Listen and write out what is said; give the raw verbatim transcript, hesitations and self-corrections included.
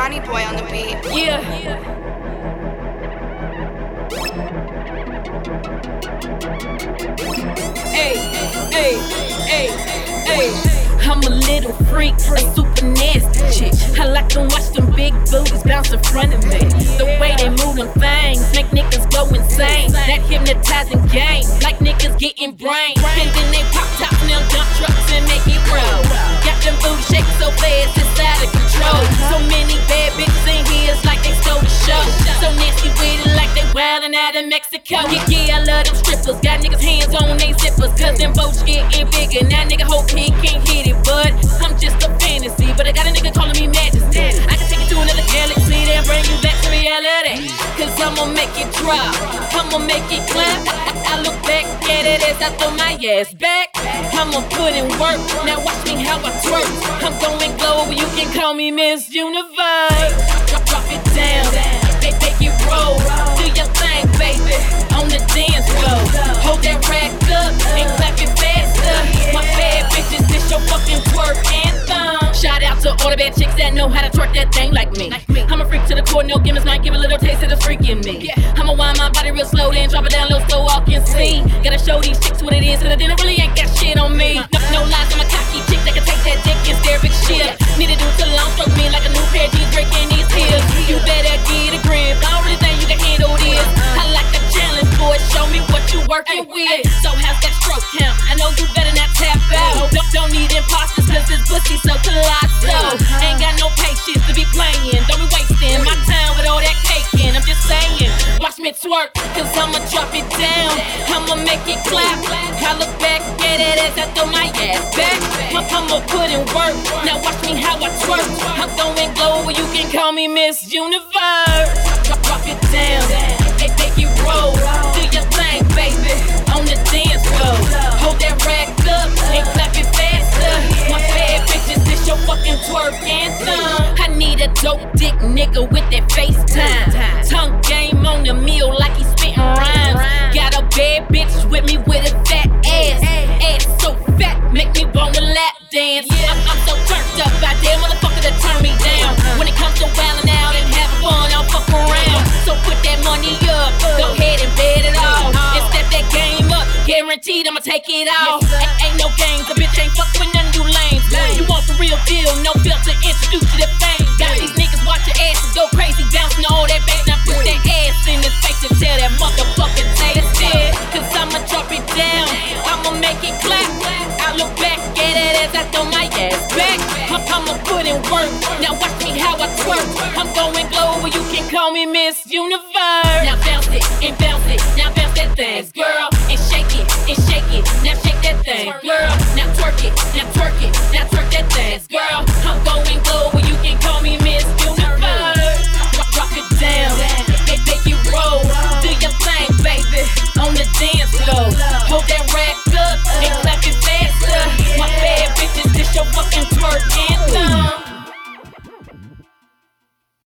Bonnie Boy on the beat. Yeah. Hey, hey, hey, hey. I'm a little freak, a super nasty chick. I like to watch them big booties bounce in front of me. The way they move them things make niggas go insane. That hypnotizing game, like niggas getting brain. And then they pop top in them dump trucks and make it roll. Got them booties shaking so fast, it's out of control. So many bad bitches in here, it's like they stole the show. So nasty with it, like they wildin' out in Mexico. Yeah, yeah, I love them strippers. Got niggas hands on they zippers, cause them boats getting bigger. Now nigga hope he can't hit it, but I'm just a fantasy. But I got a nigga calling me majesty. I can take you to another galaxy, then bring you back to reality. Cause I'ma make it drop, I'ma make it clap. I, I look back at it as I throw my ass back. I'ma put in work, now watch me how I twerk. I'm going global, you can call me Miss Universe. Drop, drop it down, they make it roll. Do your thing, baby, on the dance floor. Hold that rack up and clap it faster. My bad bitches, this your fucking twerk anthem. Shout out to all the bad chicks that know how to twerk that thing like me. I'm a freak to the core, no gimmicks, might give a little taste of the freak in me. I'ma wind my body real slow, then drop it down low so all can see. Gotta show these chicks what it is, cause I didn't really ain't got shit on me. No, no lies, I'm a cocky chick that can take that dick and stare big shit. Need to do too long, stroke me like a new pair of jeans breaking these heels. You better get a grip, I don't really think you can handle this. I like a challenge, boy, show me what you working with. So how's that stroke count? I know you better not tap out. Don't, don't need imposters, cause this pussy so colossal. Ain't got no patience to be playing, don't be wasting my time with all that caking. I'm just saying, watch me twerk, cause I'ma drop it down. I'ma make it clap. I look back at it as I throw my ass back. I'ma put in work, now watch me how I twerk. I'm going global, you can call me Miss Universe. Drop, drop it down, they make it roll. Do your thing, baby, on the dance floor. Hold that rack up and clap it faster. My bad bitches, this your fucking twerk anthem. I need a dope dick nigga with that FaceTime. Tongue game on the meal like he spitting rhymes. Got a bad bitch with me with a fat ass. Ass so fat, make me wanna lap dance. I'm, I'm so turned up, I dare motherfucker to turn me down. When it comes to wildin' out and having fun, I'll fuck around. So put that money up, go ahead and bet it all. And step that game up, guaranteed I'ma take it off. Ain't, ain't no games, a bitch ain't fuck with none of you lames. You want the real deal, no filter, introduce you to fame. Got these niggas watch your asses go crazy, bouncing all that bass. Now put that ass in his face and tell that motherfucker take it still. Cause I'ma drop it down, I'ma make it clap. I look back at it as I throw my ass back. I'ma put in work, now watch me how I twerk. I'm going global, you can call me Miss Universe. Now bounce it and bounce it, now bounce that thing, girl. And shake it, and shake it, now shake that thing, girl. Now twerk it, now twerk it, now twerk that thing, girl. I'm going global, you can call me Miss Universe. Drop, drop it down, they make it roll. Do your thing, baby, on the dance floor. Hold that rack up and clap it faster. My bad bitches, this your fucking twerk anthem.